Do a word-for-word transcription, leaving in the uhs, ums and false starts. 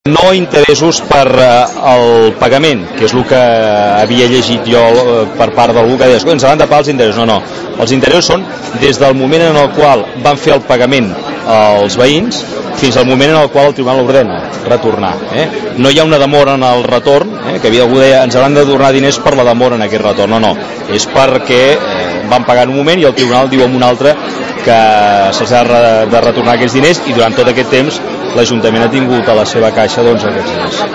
No interessos per eh, el pagament, que és el que havia llegit jo eh, per part d'algú que deia, ens han de pagar els interessos. No, no, els interessos són des del moment en el qual van fer el pagament als veïns fins al moment en el qual el tribunal ordena retornar. Eh? No hi ha una demora en el retorn, eh? que havia algú deia ens hauran de donar diners per la demora en aquest retorn. No, no, és perquè eh, van pagar en un moment i el tribunal diu en un altre que se'ls ha de retornar aquests diners i durant tot aquest temps l'Ajuntament ha tingut a la seva caixa doncs, aquests diners.